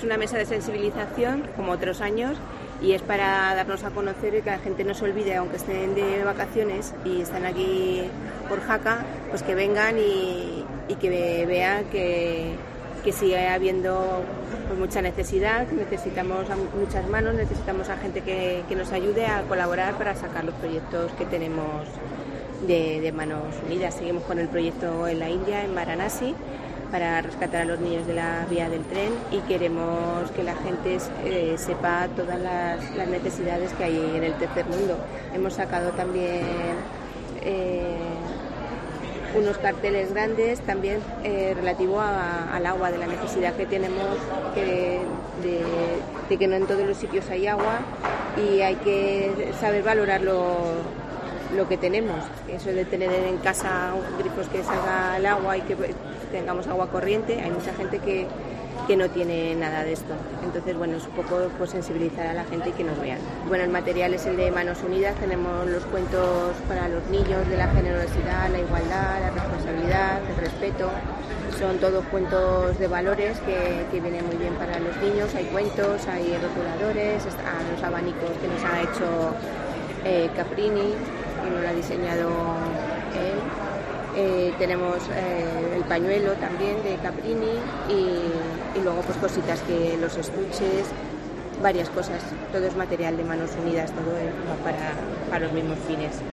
una mesa de sensibilización, como otros años, y es para darnos a conocer y que la gente no se olvide, aunque estén de vacaciones y están aquí por Jaca, pues que vengan y que vean que sigue habiendo pues mucha necesidad, necesitamos a muchas manos, necesitamos a gente que nos ayude a colaborar para sacar los proyectos que tenemos de Manos Unidas. Seguimos con el proyecto en la India, en Varanasi, para rescatar a los niños de la vía del tren, y queremos que la gente sepa todas las necesidades que hay en el tercer mundo. Hemos sacado también unos carteles grandes también relativo al agua, de la necesidad que tenemos de que no en todos los sitios hay agua, y hay que saber valorar lo que tenemos. Eso de tener en casa grifos que salga el agua y que tengamos agua corriente, hay mucha gente que no tiene nada de esto. Entonces, bueno, es un poco pues sensibilizar a la gente y que nos vean. Bueno, el material es el de Manos Unidas. Tenemos los cuentos para los niños de la generosidad, la igualdad, la responsabilidad, el respeto. Son todos cuentos de valores que vienen muy bien para los niños. Hay cuentos, hay rotuladores, están los abanicos que nos ha hecho Caprini, que nos lo ha diseñado él. Tenemos el pañuelo también de Caprini y luego pues cositas, que los estuches, varias cosas. Todo es material de Manos Unidas, todo va para los mismos fines.